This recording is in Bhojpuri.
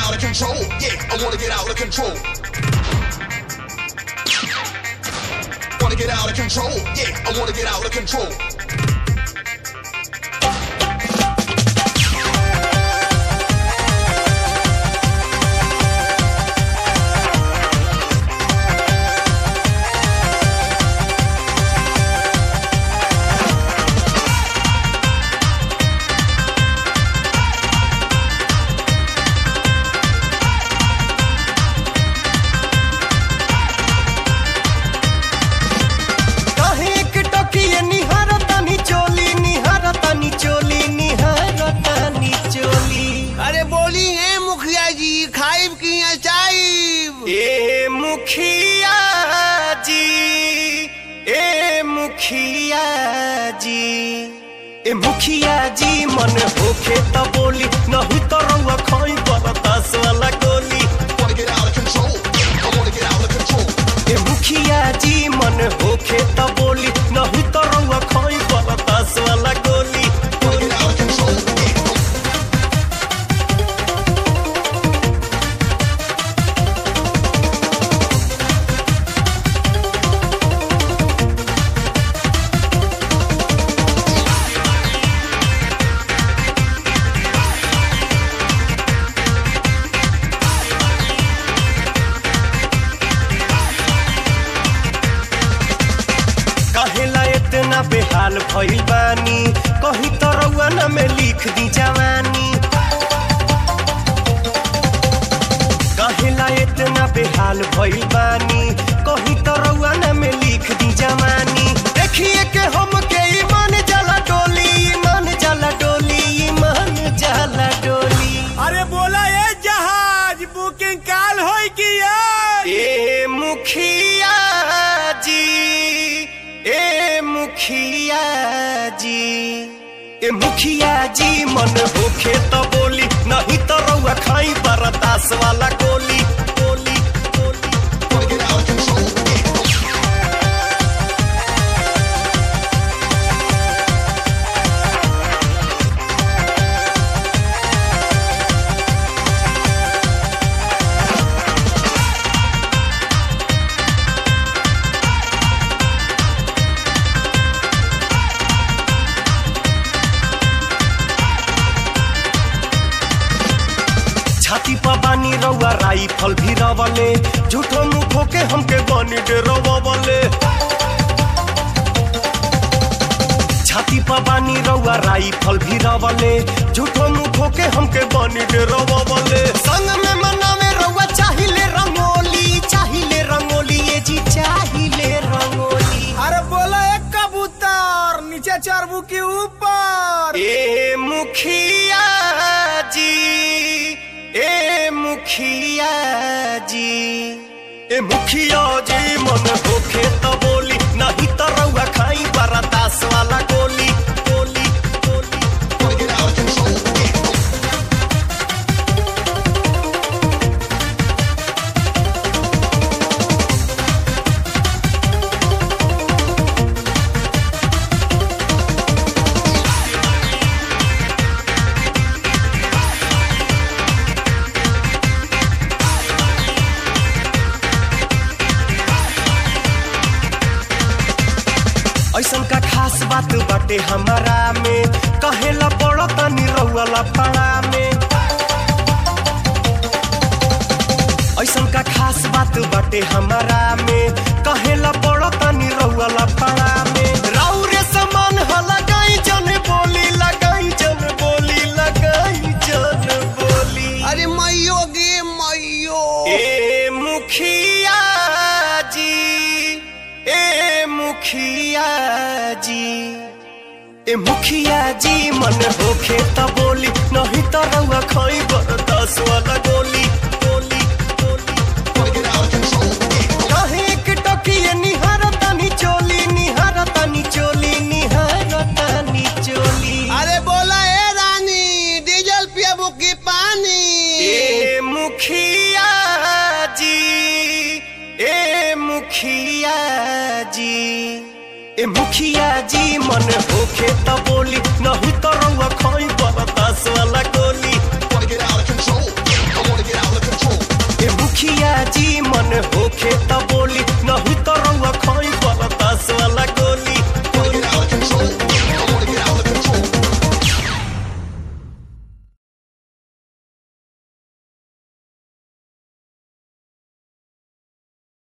out of control. Yeah, I wanna get out of control. Wanna get out of control. Yeah, I wanna get out of control. मुखिया जी मन होखे त बोली नहीं तो रउआ खाई बरदास वाला गोली Wanna get out of control. I wanna get out of control. ए मुखिया जी मन होखे त बोली नहीं तो रउआ खाई बरदास वाला गोली Wanna get out of control. बेहाल भइल बानी कहीं तो रउआ न में लिख दी जवानी कहेला इतना बेहाल भइल बानी कहीं तो रउआ न में लिख दी जवानी देखिए के हम के ईमान जाला डोली ईमान जाला डोली ईमान जाला डोली अरे बोला ये जहाज बुकिंग काल होई कि ए मुखिया जी ए मुखिया जी ए मुखिया जी मन होखे तो बोली नहीं तो रउआ खाई बरदास वाला गोली गोली गोली Wanna get out of control. छाती पर बानी रउआ राइफल भी रवले झूठो मुखो के हमके बनी डरवले छाती पर बानी रउआ राइफल भी रवले झूठो मुखो के हमके बनी डरवले संग में मनावे रउआ चाहिले रंगोली ये जी चाहिले रंगोली अरे बोला एक कबूतर नीचे चरबू के ऊपर ए मुखिया जी ए मुखिया जी ए मुखिया जी मन होखे तो बोली नहीं तो रउआ खाई बरदास वाला गोली गोली गोली Wanna get out of control. ऐसन का खास बात बाटे हमारा में कहेला बड़ा तनी रउआ पाड़ा में ऐसन का खास बात बाटे हमारा में कहेला बड़ा तनी रउआ पाड़ा में राउरे समान ह लगाई जन बोली लगाई जन बोली लगाई जन बोली अरे मैयो गे मैयो ए मुखिया जी ए मुखिया जी ए मुखिया जी मन होखे त बोली नहीं तो रउआ खाई बरदास वाला गोली गोली गोली Wanna get out of control. कहे एक टोकिए निहारतानी चोली अरे बोला ए रानी डीजल पियाबू की पानी ए मुखिया जी ए मुखिया जी ए मुखिया जी मन होखे त बोली नहीं तो रउआ खाई बरदास वाला गोली Wanna get out of control. I wanna get out. मुखिया जी मन होखे त बोली